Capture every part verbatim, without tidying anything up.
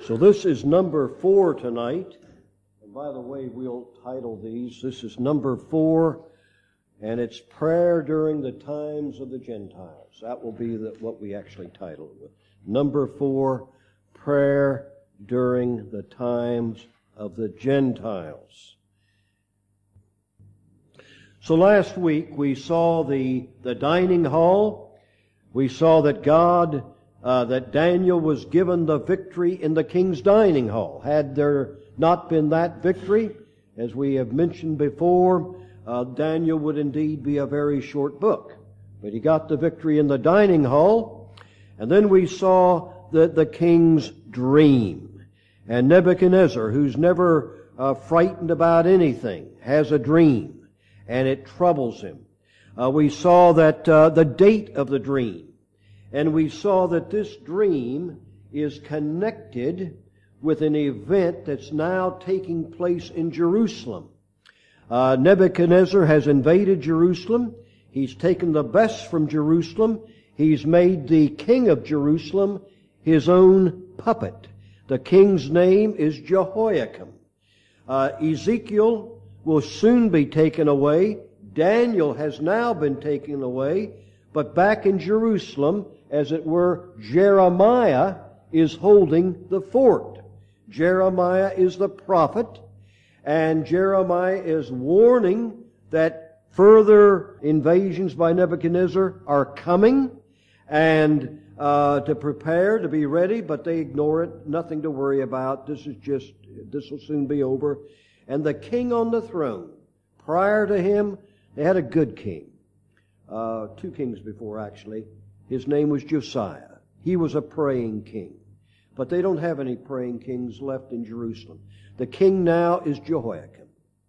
So this is number four tonight. And by the way, we'll title these. This is number four, and it's Prayer During the Times of the Gentiles. That will be the, what we actually title it with. Number four, Prayer During the Times of the Gentiles. So last week we saw the, the dining hall. We saw that God, uh, that Daniel was given the victory in the king's dining hall. Had there not been that victory, as we have mentioned before, uh, Daniel would indeed be a very short book. But he got the victory in the dining hall. And then we saw the, the king's dream. And Nebuchadnezzar, who's never uh, frightened about anything, has a dream. And it troubles him. Uh, we saw that uh, the date of the dream. And we saw that this dream is connected with an event that's now taking place in Jerusalem. Uh, Nebuchadnezzar has invaded Jerusalem. He's taken the best from Jerusalem. He's made the king of Jerusalem his own puppet. The king's name is Jehoiakim. Uh, Ezekiel will soon be taken away. Daniel has now been taken away. But back in Jerusalem, as it were, Jeremiah is holding the fort. Jeremiah is the prophet, and Jeremiah is warning that further invasions by Nebuchadnezzar are coming, and uh, to prepare, to be ready, but they ignore it. Nothing to worry about. This is just, this will soon be over. And the king on the throne, prior to him, they had a good king. Uh, two kings before, actually. His name was Josiah. He was a praying king. But they don't have any praying kings left in Jerusalem. The king now is Jehoiakim.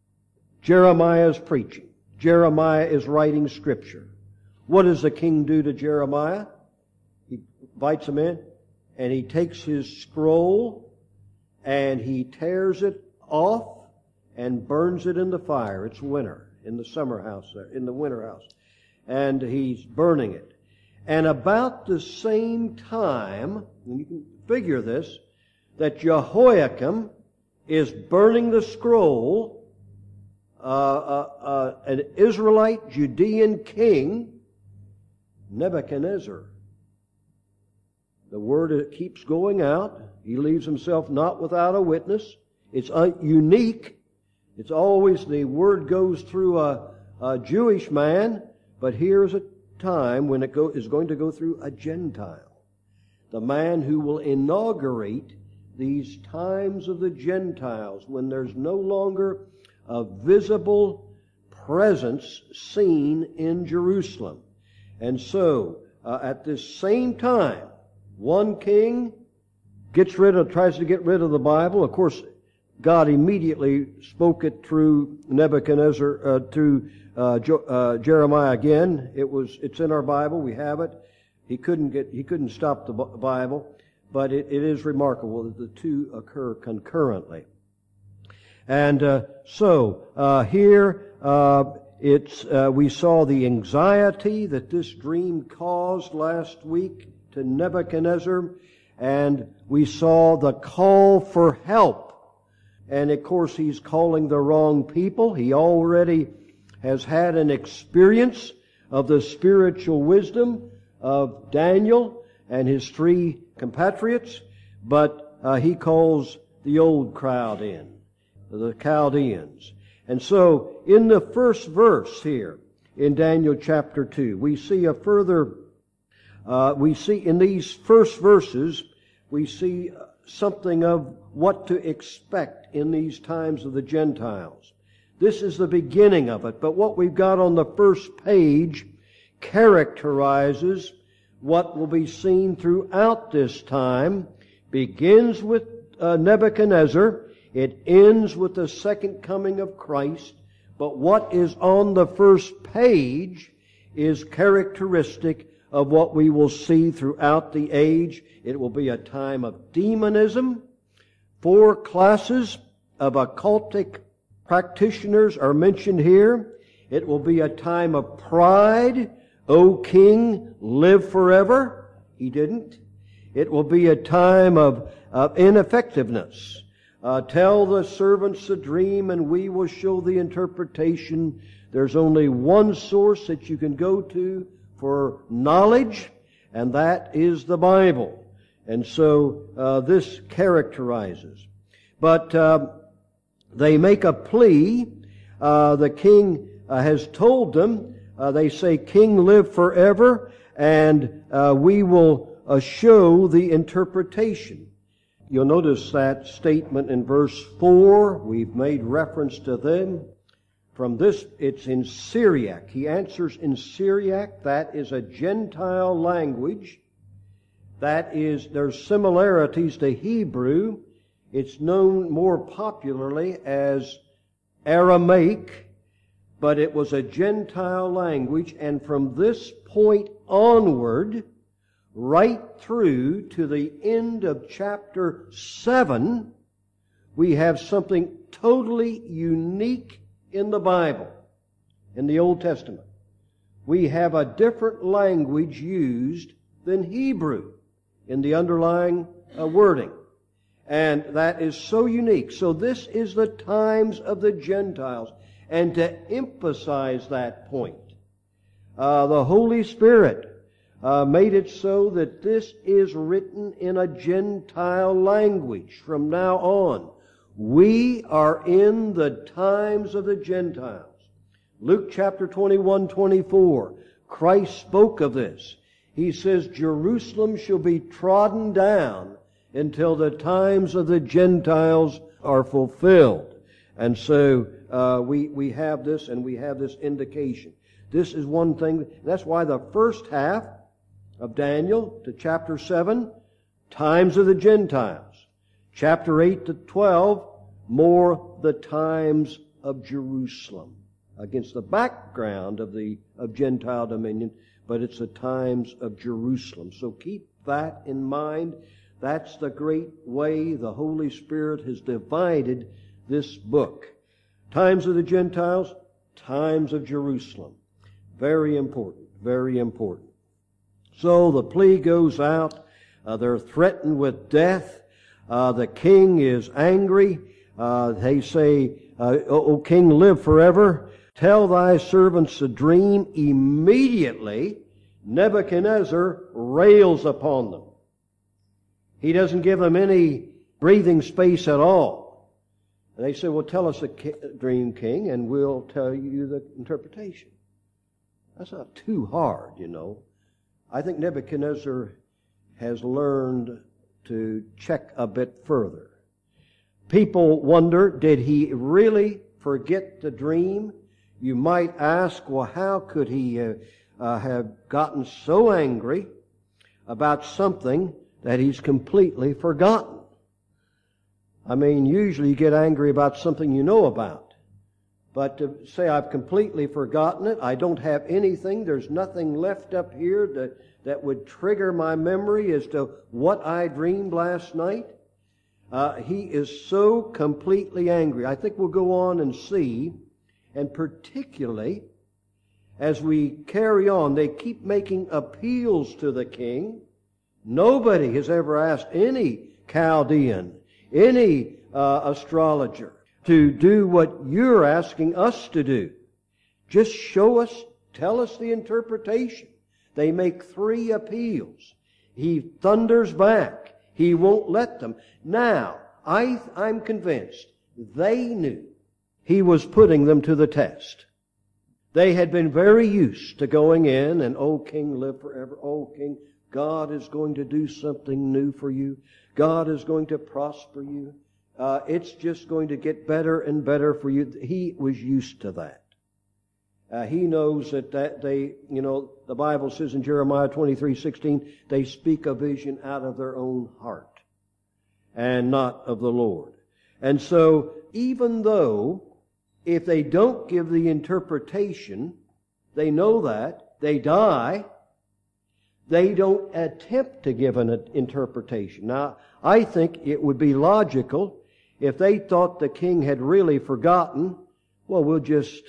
Jeremiah is preaching. Jeremiah is writing scripture. What does the king do to Jeremiah? He invites him in, and he takes his scroll, and he tears it off, and burns it in the fire. It's winter, in the summer house there, in the winter house. And he's burning it. And about the same time, and you can figure this, that Jehoiakim is burning the scroll, uh, uh, uh, an Israelite Judean king, Nebuchadnezzar. The word keeps going out. He leaves himself not without a witness. It's uh, unique. It's always the word goes through a, a Jewish man, but here's a time when it go, is going to go through a Gentile. The man who will inaugurate these times of the Gentiles when there's no longer a visible presence seen in Jerusalem. And so, uh, at this same time, one king gets rid of, tries to get rid of the Bible. Of course, God immediately spoke it through Nebuchadnezzar, uh, through uh, jo- uh, Jeremiah again. It was, it's in our Bible. We have it. He couldn't get, he couldn't stop the Bible, but it, it is remarkable that the two occur concurrently. And uh, so uh, here, uh, it's uh, we saw the anxiety that this dream caused last week to Nebuchadnezzar, and we saw the call for help. And of course, he's calling the wrong people. He already has had an experience of the spiritual wisdom of Daniel and his three compatriots, but uh, he calls the old crowd in, the Chaldeans. And so, in the first verse here, in Daniel chapter two, we see a further, uh, we see in these first verses, we see something of what to expect in these times of the Gentiles. This is the beginning of it, but what we've got on the first page characterizes what will be seen throughout this time. Begins with uh, Nebuchadnezzar. It ends with the second coming of Christ. But what is on the first page is characteristic of what we will see throughout the age. It will be a time of demonism. Four classes of occultic practitioners are mentioned here. It will be a time of pride. O king, live forever. He didn't. It will be a time of, of ineffectiveness. Uh, tell the servants the dream and we will show the interpretation. There's only one source that you can go to for knowledge, and that is the Bible. And so uh, this characterizes. But uh, they make a plea. Uh, the king uh, has told them, uh, they say, King, live forever, and uh, we will uh, show the interpretation. You'll notice that statement in verse four. We've made reference to them. From this, it's in Syriac. He answers in Syriac. That is a Gentile language. That is, there's similarities to Hebrew. It's known more popularly as Aramaic, but it was a Gentile language, and from this point onward, right through to the end of chapter seven, we have something totally unique in the Bible, in the Old Testament. We have a different language used than Hebrew in the underlying uh, wording. And that is so unique. So this is the times of the Gentiles. And to emphasize that point, uh, the Holy Spirit uh, made it so that this is written in a Gentile language from now on. We are in the times of the Gentiles. Luke chapter twenty-one, twenty-four, Christ spoke of this. He says, Jerusalem shall be trodden down until the times of the Gentiles are fulfilled. And so uh, we we have this, and we have this indication. This is one thing. That's why the first half of Daniel to chapter seven, times of the Gentiles. Chapter eight to twelve, more the times of Jerusalem. Against the background of the of Gentile dominion, but it's the times of Jerusalem. So keep that in mind. That's the great way the Holy Spirit has divided this book. Times of the Gentiles, times of Jerusalem. Very important, very important. So the plea goes out. Uh, they're threatened with death. Uh, the king is angry. Uh, they say, uh, O king, live forever. Tell thy servants the dream. Immediately, Nebuchadnezzar rails upon them. He doesn't give them any breathing space at all. And they say, well, tell us a dream, king, and we'll tell you the interpretation. That's not too hard, you know. I think Nebuchadnezzar has learned to check a bit further. People wonder, did he really forget the dream? You might ask, well, how could he uh, uh, have gotten so angry about something that he's completely forgotten? I mean, usually you get angry about something you know about. But to say I've completely forgotten it, I don't have anything, there's nothing left up here that, that would trigger my memory as to what I dreamed last night. Uh, he is so completely angry. I think we'll go on and see, and particularly as we carry on, they keep making appeals to the king. Nobody has ever asked any Chaldean, any uh, astrologer, to do what you're asking us to do. Just show us, tell us the interpretation. They make three appeals. He thunders back. He won't let them. Now, I, I'm convinced they knew he was putting them to the test. They had been very used to going in and, oh, king, live forever. Oh, king, God is going to do something new for you. God is going to prosper you. Uh, it's just going to get better and better for you. He was used to that. Uh, he knows that, that they, you know, the Bible says in Jeremiah twenty-three sixteen, they speak a vision out of their own heart and not of the Lord. And so, even though if they don't give the interpretation, they know that, they die, they don't attempt to give an interpretation. Now, I think it would be logical if they thought the king had really forgotten, well, we'll just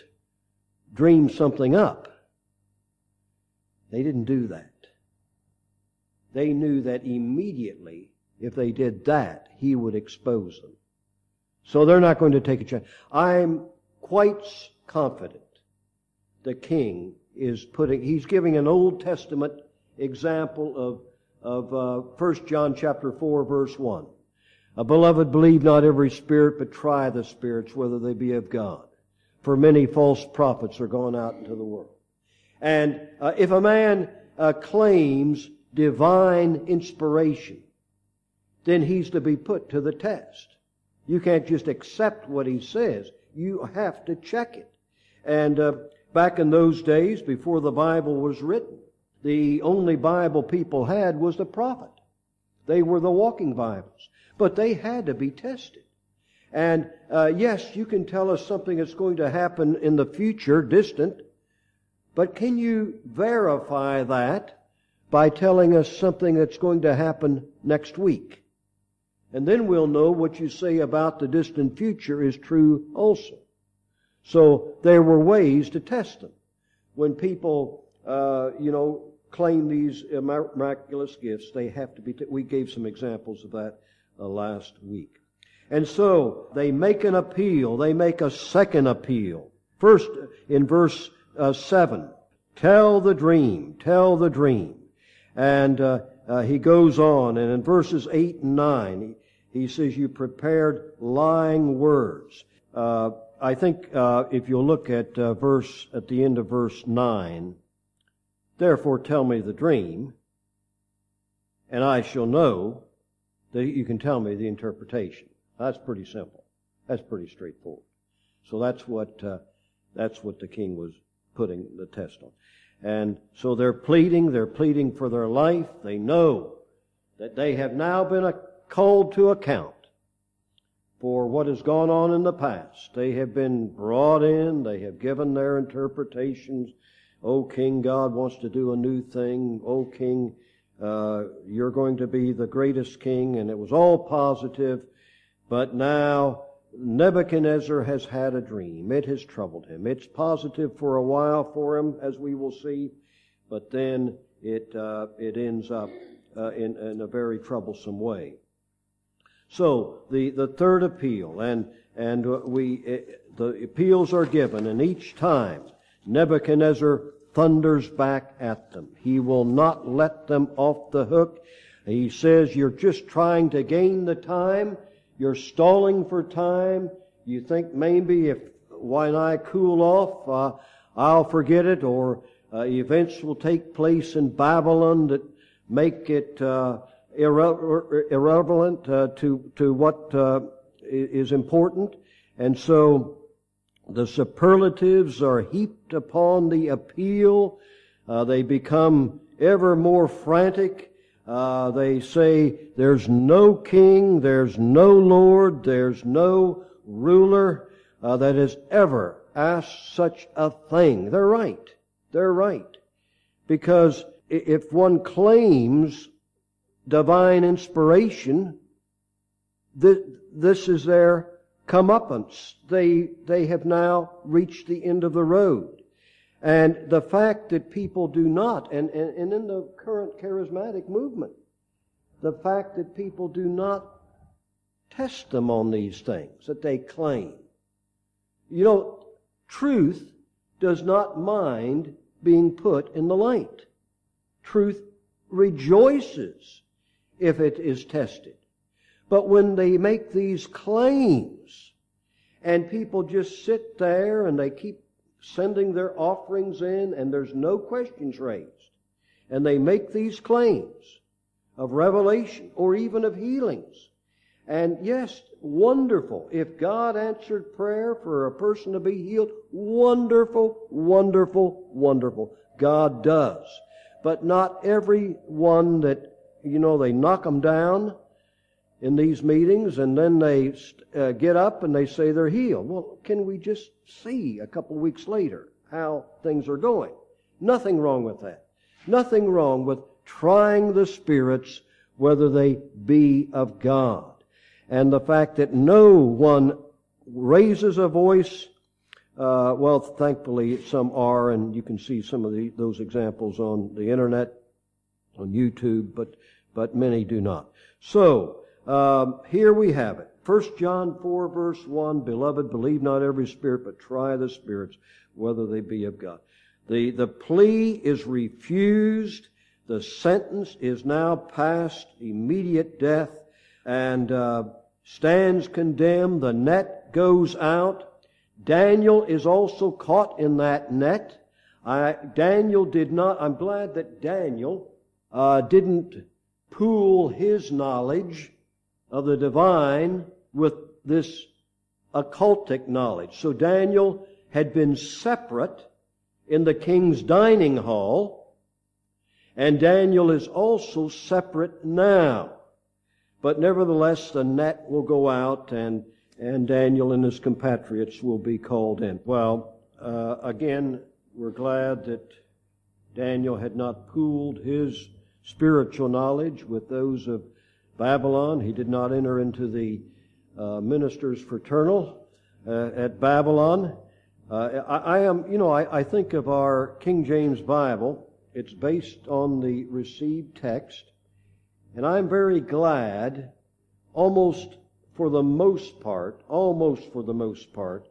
dream something up. They didn't do that. they knew that immediately, if they did that, He would expose them. So they're not going to take a chance. I'm quite confident the king is putting, he's giving an Old Testament example of, of uh, First John chapter four, verse one. Uh, Beloved, believe not every spirit, but try the spirits, whether they be of God. For many false prophets are gone out into the world. And uh, if a man uh, claims divine inspiration, then he's to be put to the test. You can't just accept what he says. You have to check it. And uh, back in those days, before the Bible was written, the only Bible people had was the prophet. They were the walking Bibles. But they had to be tested. And uh, yes, you can tell us something that's going to happen in the future, distant, but can you verify that by telling us something that's going to happen next week? And then we'll know what you say about the distant future is true also. So there were ways to test them. When people, uh, you know, claim these miraculous gifts, they have to be, t- we gave some examples of that uh, last week. And so they make an appeal. They make a second appeal. First, in verse uh, seven, tell the dream, tell the dream. And uh, uh, he goes on, and in verses eight and nine, he, he says, you prepared lying words. Uh, I think uh, if you look at uh, verse at the end of verse nine, therefore tell me the dream, and I shall know that you can tell me the interpretation. That's pretty simple. That's pretty straightforward. So that's what uh, that's what the king was putting the test on. And so they're pleading. They're pleading for their life. They know that they have now been uh, called to account for what has gone on in the past. They have been brought in. They have given their interpretations. O King, God wants to do a new thing. O King, uh, you're going to be the greatest king. And it was all positive. But now Nebuchadnezzar has had a dream. It has troubled him. It's positive for a while for him, as we will see, but then it uh, it ends up uh, in, in a very troublesome way. So the, the third appeal, and and we it, the appeals are given, and each time Nebuchadnezzar thunders back at them. He will not let them off the hook. He says, "You're just trying to gain the time. You're stalling for time. You think maybe if when I cool off, uh, I'll forget it, or uh, events will take place in Babylon that make it uh, irre- irrelevant uh, to to what uh, is important." And so the superlatives are heaped upon the appeal. Uh, they become ever more frantic. Uh, they say, there's no king, there's no lord, there's no ruler uh, that has ever asked such a thing. They're right. They're right. Because if one claims divine inspiration, th- this is their comeuppance. They, they have now reached the end of the road. And the fact that people do not, and, and, and in the current charismatic movement, the fact that people do not test them on these things that they claim. You know, truth does not mind being put in the light. Truth rejoices if it is tested. But when they make these claims, and people just sit there and they keep sending their offerings in, and there's no questions raised, and they make these claims of revelation or even of healings. And yes, wonderful. If God answered prayer for a person to be healed, wonderful, wonderful, wonderful. God does. But not every one that, you know, they knock them down in these meetings, and then they uh, get up and they say they're healed. Well, can we just see a couple of weeks later how things are going? Nothing wrong with that. Nothing wrong with trying the spirits, whether they be of God. And the fact that no one raises a voice, uh, well, thankfully some are, and you can see some of the, those examples on the internet. on YouTube, but but many do not. So um, here we have it. First John four, verse one, Beloved, believe not every spirit, but try the spirits, whether they be of God. The, the plea is refused. The sentence is now passed, immediate death, and uh, stands condemned. The net goes out. Daniel is also caught in that net. I, Daniel did not, I'm glad that Daniel uh, didn't pool his knowledge of the divine with this occultic knowledge. So Daniel had been separate in the king's dining hall, and Daniel is also separate now. But nevertheless, the net will go out, and and Daniel and his compatriots will be called in. Well, uh, again, we're glad that Daniel had not pooled his spiritual knowledge with those of Babylon. He did not enter into the uh, ministers fraternal uh, at Babylon. Uh, I, I am, you know, I, I think of our King James Bible. It's based on the received text, and I'm very glad, almost for the most part, almost for the most part,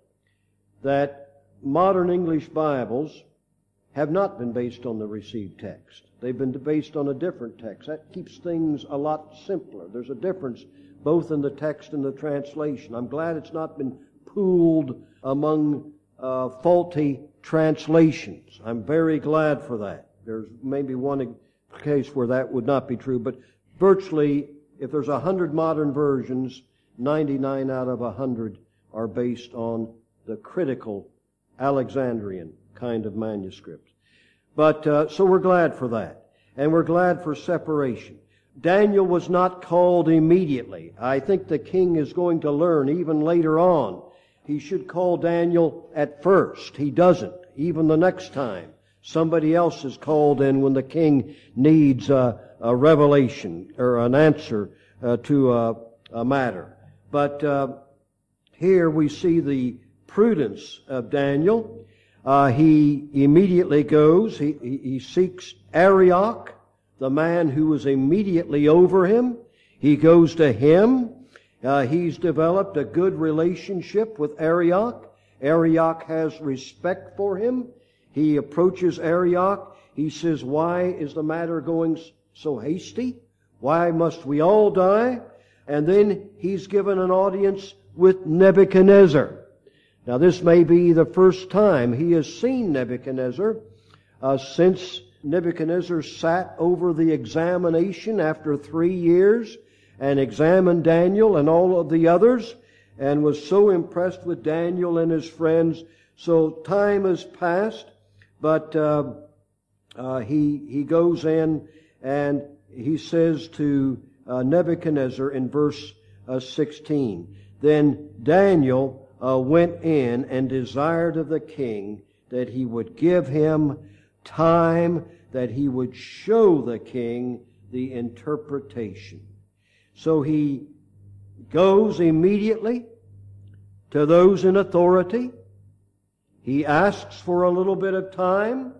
that modern English Bibles have not been based on the received text. They've been based on a different text. That keeps things a lot simpler. There's a difference both in the text and the translation. I'm glad it's not been pooled among uh, faulty translations. I'm very glad for that. There's maybe one case where that would not be true, but virtually, if there's a hundred modern versions, ninety-nine out of a hundred are based on the critical Alexandrian kind of manuscripts. But, uh, so we're glad for that. And we're glad for separation. Daniel was not called immediately. I think the king is going to learn even later on. He should call Daniel at first. He doesn't. Even the next time. Somebody else is called in when the king needs a, a revelation or an answer uh, to a, a matter. But uh, here we see the prudence of Daniel. Uh, he immediately goes, he, he, he seeks Arioch, the man who was immediately over him. He goes to him. Uh, he's developed a good relationship with Arioch. Arioch has respect for him. He approaches Arioch. He says, why is the matter going so hasty? Why must we all die? And then he's given an audience with Nebuchadnezzar. Now this may be the first time he has seen Nebuchadnezzar uh, since Nebuchadnezzar sat over the examination after three years and examined Daniel and all of the others and was so impressed with Daniel and his friends. So time has passed, but uh, uh, he he goes in and he says to uh, Nebuchadnezzar in verse uh, sixteen, Then Daniel uh, went in and desired of the king that he would give him time, that he would show the king the interpretation. So he goes immediately to those in authority. He asks for a little bit of time,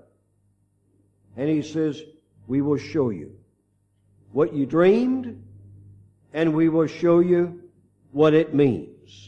and he says, we will show you what you dreamed, and we will show you what it means.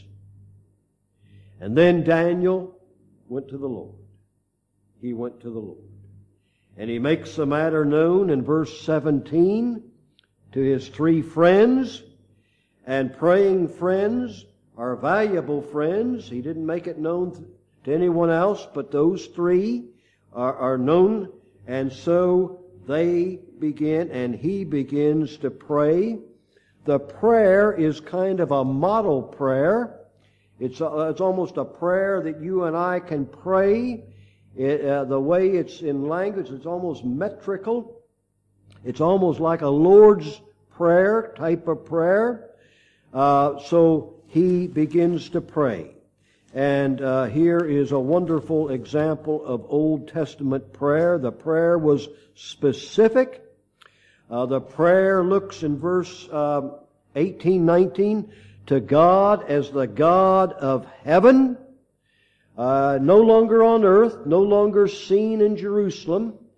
And then Daniel went to the Lord. He went to the Lord. And he makes the matter known in verse seventeen to his three friends. And praying friends are valuable friends. He didn't make it known to anyone else, but those three are, are known. And so they begin, and he begins to pray. The prayer is kind of a model prayer. It's, a, it's almost a prayer that you and I can pray. It, uh, the way it's in language, it's almost metrical. It's almost like a Lord's Prayer type of prayer. Uh, so he begins to pray. And uh, here is a wonderful example of Old Testament prayer. The prayer was specific. Uh, the prayer looks in verse uh, eighteen, nineteen, to God as the God of heaven, uh, no longer on earth, no longer seen in Jerusalem,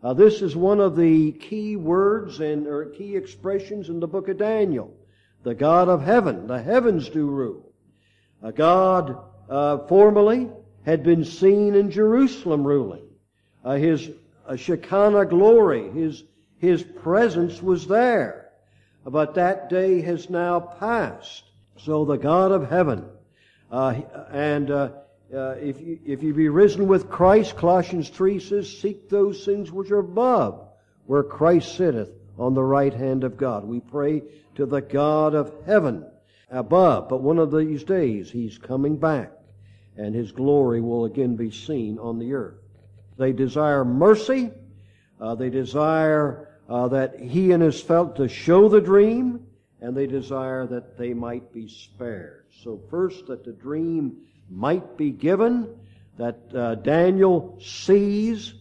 Uh, this is one of the key words and or key expressions in the book of Daniel. The God of heaven, the heavens do rule. A God uh, formerly had been seen in Jerusalem ruling. Uh, his uh, Shekinah glory, His, His presence was there. But that day has now passed. So the God of heaven, uh, and uh, uh, if you, if you be risen with Christ, Colossians three says, seek those things which are above, where Christ sitteth on the right hand of God. We pray to the God of heaven above. But one of these days He's coming back, and His glory will again be seen on the earth. They desire mercy. Uh, they desire uh, that He and His felt to show the dream, and they desire that they might be spared. So first, that the dream might be given, that uh, Daniel sees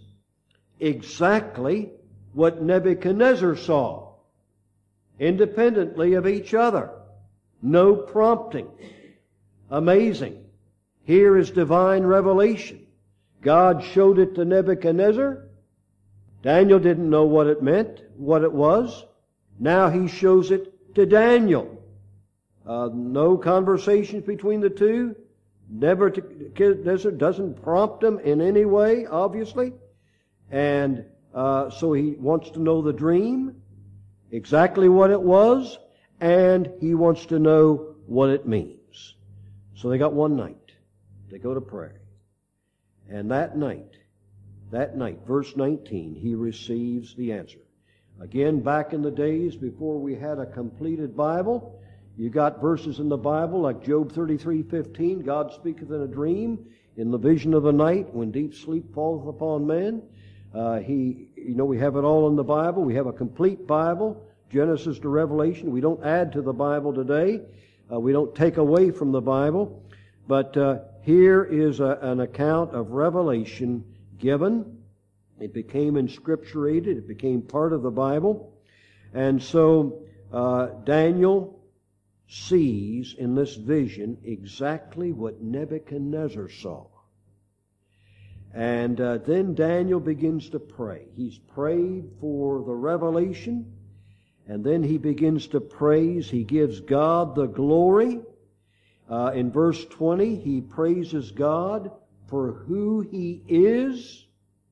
exactly what Nebuchadnezzar saw, independently of each other. No prompting. Amazing. Here is divine revelation. God showed it to Nebuchadnezzar. Daniel didn't know what it meant, what it was. Now He shows it to Daniel. Uh, no conversations between the two. Nebuchadnezzar doesn't prompt him in any way, obviously. And uh, so he wants to know the dream, exactly what it was, and he wants to know what it means. So they got one night. They go to pray. And that night, that night, verse nineteen, he receives the answer. Again, back in the days before we had a completed Bible, you got verses in the Bible like Job thirty-three fifteen, God speaketh in a dream, in the vision of the night, when deep sleep falleth upon man. Uh, he, you know, we have it all in the Bible. We have a complete Bible, Genesis to Revelation. We don't add to the Bible today. Uh, we don't take away from the Bible. But uh, here is a, an account of revelation given. It became inscripturated. It became part of the Bible. And so uh, Daniel sees in this vision exactly what Nebuchadnezzar saw. And uh, then Daniel begins to pray. He's prayed for the revelation, and then he begins to praise. He gives God the glory. Uh, in verse twenty, he praises God for who He is.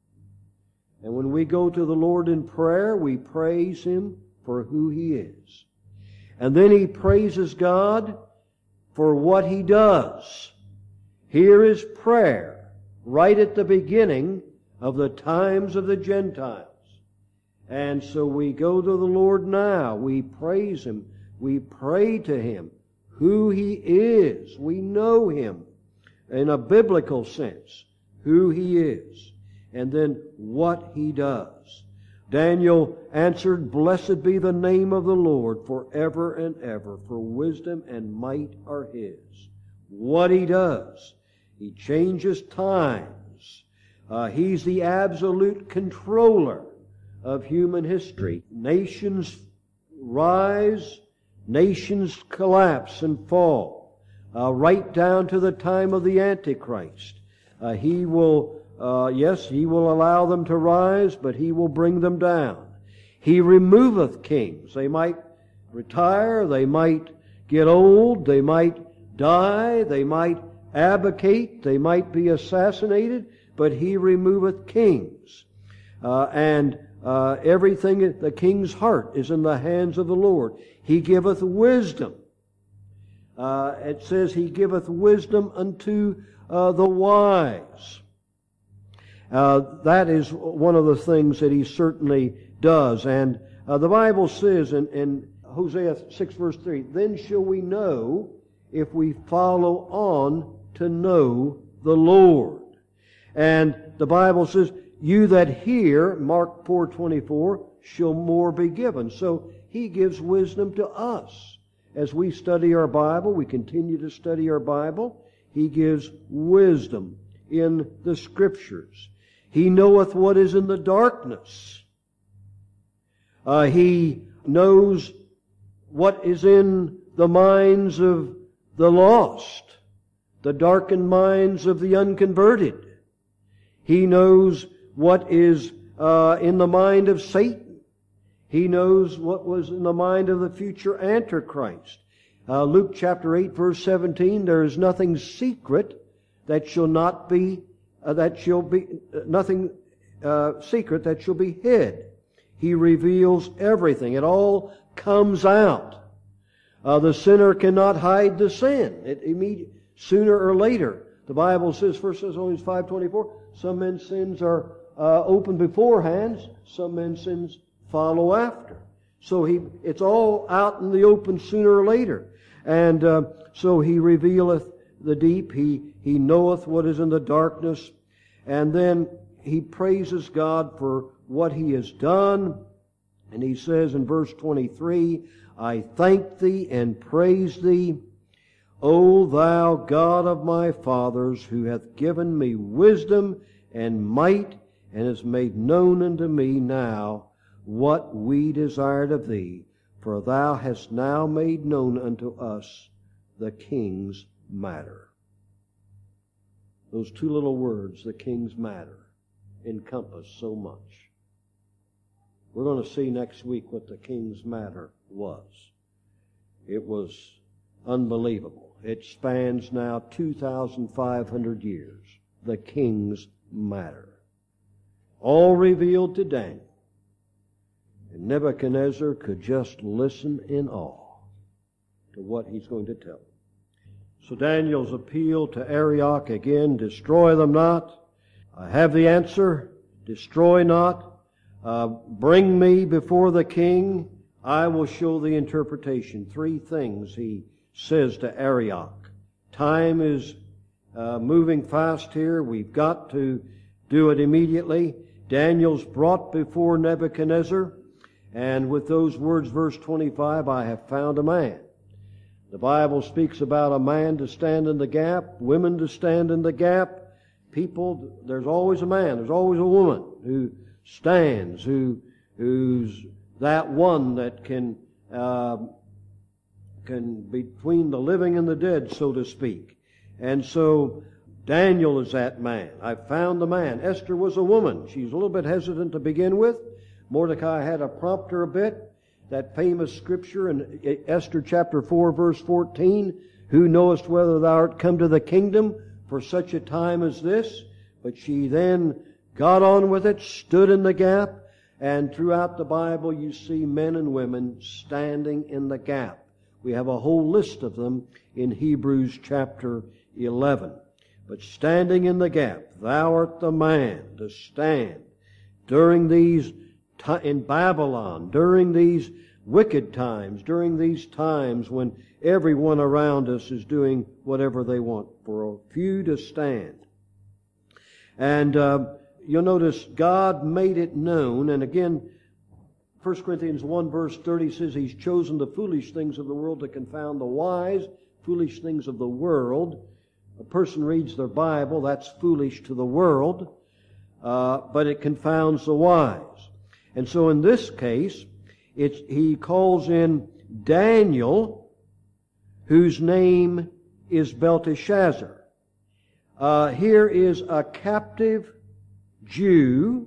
And when we go to the Lord in prayer, we praise Him for who He is. And then he praises God for what He does. Here is prayer right at the beginning of the times of the Gentiles. And so we go to the Lord now. We praise Him. We pray to Him. Who He is. We know Him in a biblical sense. Who He is. And then what He does. Daniel answered, Blessed be the name of the Lord forever and ever, for wisdom and might are His. What He does. He changes times. Uh, he's the absolute controller of human history. Nations rise, nations collapse and fall, uh, right down to the time of the Antichrist. Uh, he will, uh, yes, He will allow them to rise, but He will bring them down. He removeth kings. They might retire, they might get old, they might die, they might abdicate, they might be assassinated, but He removeth kings. Uh, and uh, everything, the king's heart is in the hands of the Lord. He giveth wisdom. Uh, it says He giveth wisdom unto uh, the wise. Uh, that is one of the things that He certainly does. And uh, the Bible says in, in Hosea six verse three, Then shall we know if we follow on to know the Lord. And the Bible says, You that hear, Mark four twenty-four, shall more be given. So He gives wisdom to us. As we study our Bible, we continue to study our Bible, He gives wisdom in the Scriptures. He knoweth what is in the darkness. Uh, he knows what is in the minds of the lost, the darkened minds of the unconverted. He knows what is uh, in the mind of Satan. He knows what was in the mind of the future Antichrist. Uh, Luke chapter eight, verse seventeen, there is nothing secret that shall not be, uh, that shall be, uh, nothing uh, secret that shall be hid. He reveals everything. It all comes out. Uh, the sinner cannot hide the sin. It immediately, sooner or later. The Bible says, First Thessalonians five twenty-four, some men's sins are uh, open beforehand, some men's sins follow after. So he, it's all out in the open sooner or later. And uh, so He revealeth the deep. He, he knoweth what is in the darkness. And then he praises God for what He has done. And he says in verse twenty-three, I thank Thee and praise Thee, O Thou God of my fathers, who hath given me wisdom and might, and has made known unto me now what we desired of Thee, for Thou hast now made known unto us the King's matter. Those two little words, the King's matter, encompass so much. We're going to see next week what the King's matter was. It was unbelievable. It spans now two thousand five hundred years. The King's matter. All revealed to Daniel. And Nebuchadnezzar could just listen in awe to what he's going to tell them. So Daniel's appeal to Arioch again, destroy them not. I have the answer, destroy not. Uh, bring me before the king, I will show the interpretation. Three things he says to Arioch. Time is uh, moving fast here. We've got to do it immediately. Daniel's brought before Nebuchadnezzar, and with those words, verse twenty-five, I have found a man. The Bible speaks about a man to stand in the gap, women to stand in the gap. People, there's always a man, there's always a woman who stands, who who's that one that can uh, can between the living and the dead, so to speak. And so Daniel is that man. I found the man. Esther was a woman. She's a little bit hesitant to begin with. Mordecai had to prompt her a bit. That famous scripture in Esther chapter four, verse fourteen, who knowest whether thou art come to the kingdom for such a time as this? But she then got on with it, stood in the gap, and throughout the Bible you see men and women standing in the gap. We have a whole list of them in Hebrews chapter eleven. But standing in the gap, thou art the man to stand during these, in Babylon, during these wicked times, during these times when everyone around us is doing whatever they want, for a few to stand. And uh, you'll notice God made it known, and again, First Corinthians one verse thirty says He's chosen the foolish things of the world to confound the wise, foolish things of the world. A person reads their Bible, that's foolish to the world, uh, but it confounds the wise. And so in this case, it's, he calls in Daniel, whose name is Belteshazzar. Uh, here is a captive Jew,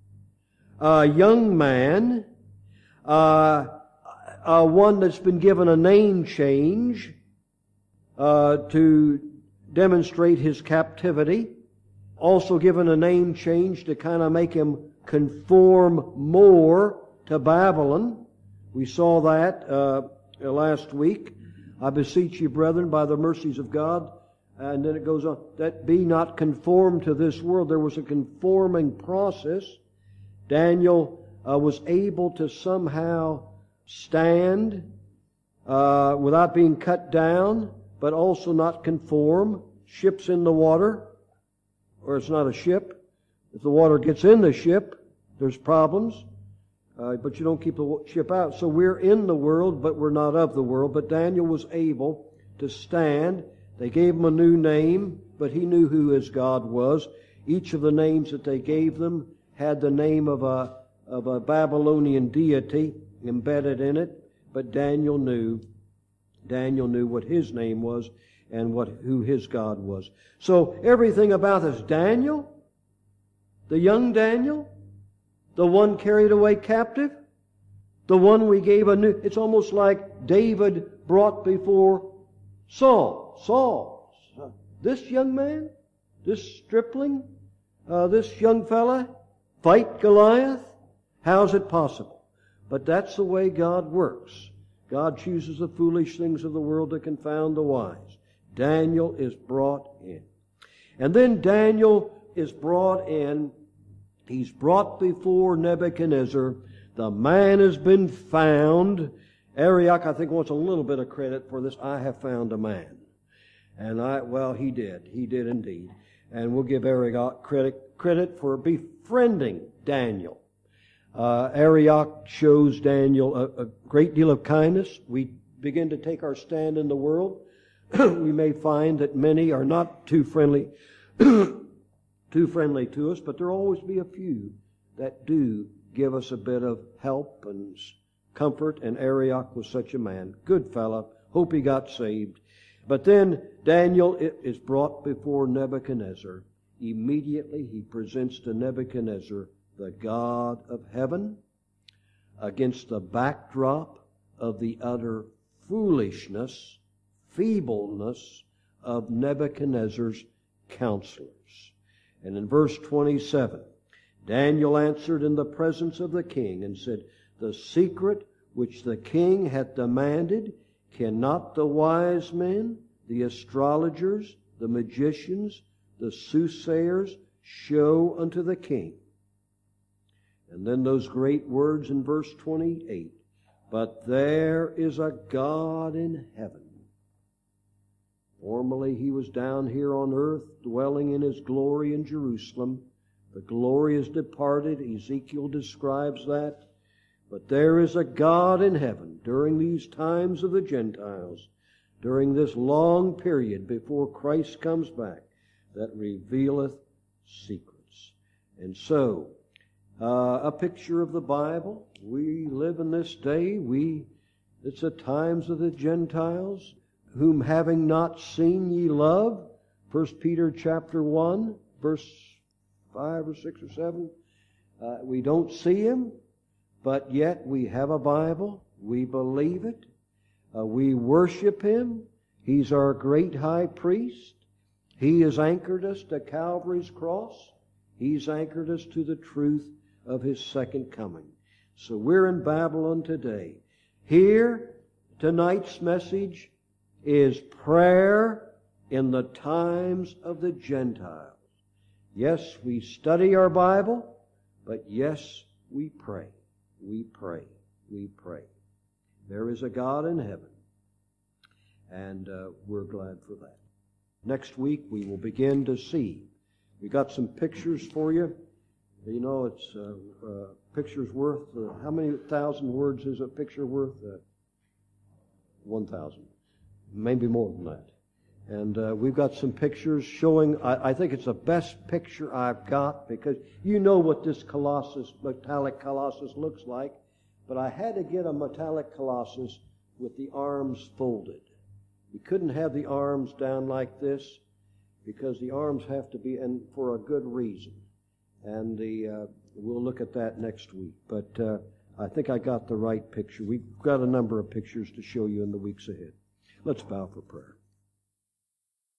a young man, uh, uh, one that's been given a name change uh, to demonstrate his captivity, also given a name change to kind of make him conform more to Babylon. We saw that uh, last week. I beseech you, brethren, by the mercies of God, and then it goes on, that be not conformed to this world. There was a conforming process. Daniel uh, was able to somehow stand uh, without being cut down, but also not conform. Ship's in the water, or it's not a ship. If the water gets in the ship, there's problems. Uh, but you don't keep the ship out. So we're in the world, but we're not of the world. But Daniel was able to stand. They gave him a new name, but he knew who his God was. Each of the names that they gave them had the name of a of a Babylonian deity embedded in it. But Daniel knew, Daniel knew what his name was and what who his God was. So everything about this, Daniel, the young Daniel, The one carried away captive? The one we gave a new... It's almost like David brought before Saul. Saul, this young man, this stripling, uh, this young fella, fight Goliath? How's it possible? But that's the way God works. God chooses the foolish things of the world to confound the wise. Daniel is brought in. And then Daniel is brought in. He's brought before Nebuchadnezzar. The man has been found. Arioch, I think, wants a little bit of credit for this. I have found a man. And I, well, he did. He did indeed. And we'll give Arioch credit, credit for befriending Daniel. Uh, Arioch shows Daniel a, a great deal of kindness. We begin to take our stand in the world. We may find that many are not too friendly, too friendly to us, but there will always be a few that do give us a bit of help and comfort, and Arioch was such a man. Good fellow. Hope he got saved. But then Daniel is brought before Nebuchadnezzar. Immediately he presents to Nebuchadnezzar the God of heaven against the backdrop of the utter foolishness, feebleness of Nebuchadnezzar's counselors. And in verse twenty-seven, Daniel answered in the presence of the king and said, the secret which the king hath demanded cannot the wise men, the astrologers, the magicians, the soothsayers show unto the king. And then those great words in verse twenty-eight, but there is a God in heaven. Formerly he was down here on earth, dwelling in his glory in Jerusalem. The glory is departed. Ezekiel describes that. But there is a God in heaven during these times of the Gentiles, during this long period before Christ comes back, that revealeth secrets. And so, uh, a picture of the Bible. We live in this day. We, it's the times of the Gentiles, whom having not seen ye love. First Peter chapter one, verse five or six or seven. Uh, we don't see him, but yet we have a Bible. We believe it. Uh, we worship him. He's our great high priest. He has anchored us to Calvary's cross. He's anchored us to the truth of his second coming. So we're in Babylon today. Here, tonight's message is prayer in the times of the Gentiles. Yes, we study our Bible, but yes, we pray. We pray. We pray. There is a God in heaven, and uh, we're glad for that. Next week, we will begin to see. We got some pictures for you. You know, it's uh, uh, pictures worth, uh, how many thousand words is a picture worth? Uh, one thousand. Maybe more than that. And uh, we've got some pictures showing, I, I think it's the best picture I've got, because you know what this Colossus, metallic Colossus looks like, but I had to get a metallic Colossus with the arms folded. We couldn't have the arms down like this, because the arms have to be, and for a good reason. And the uh, we'll look at that next week. But uh, I think I got the right picture. We've got a number of pictures to show you in the weeks ahead. Let's bow for prayer.